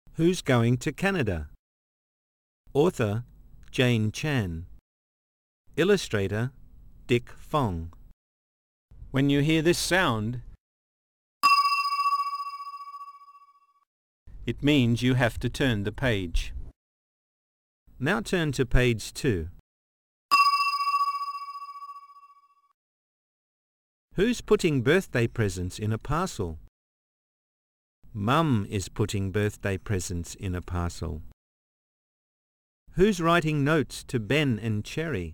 Who's going to Canada? Author Jane Chan. Illustrator Dick Fong. When you hear this sound, it means you have to turn the page. Now turn to page 2. Who's putting birthday presents in a parcel? Mum is putting birthday presents in a parcel. Who's writing notes to Ben and Cherry?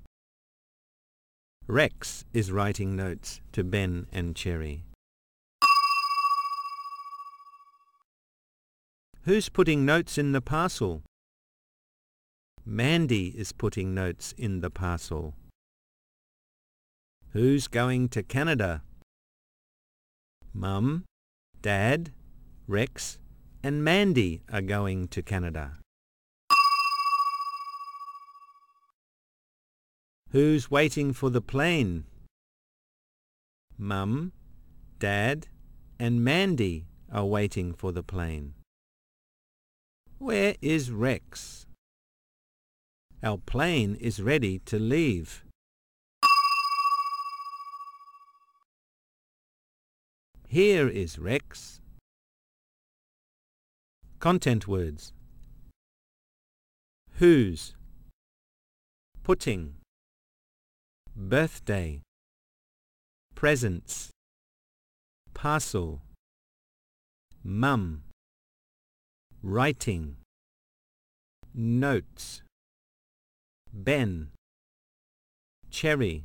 Rex is writing notes to Ben and Cherry. Who's putting notes in the parcel? Mandy is putting notes in the parcel. Who's going to Canada? Mum, Dad, Rex and Mandy are going to Canada. Who's waiting for the plane? Mum, Dad and Mandy are waiting for the plane. Where is Rex? Our plane is ready to leave. Here is Rex. Content words. Whose, putting, birthday, presents, parcel, mum, writing, notes, Ben, Cherry,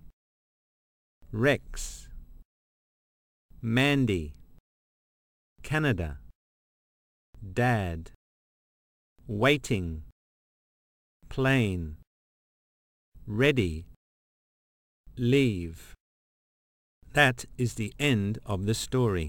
Rex, Mandy, Canada, Dad, waiting, plane, ready, leave. That is the end of the story.